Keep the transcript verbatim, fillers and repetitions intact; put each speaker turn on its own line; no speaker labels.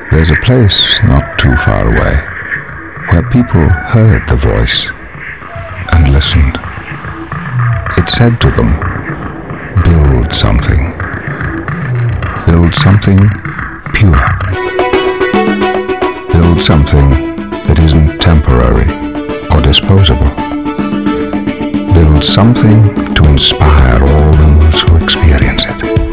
There's a place not too far away where people heard the voice and listened. It said to them, build something. Build something pure. Build something that isn't temporary or disposable. Build something to inspire all those who experience it.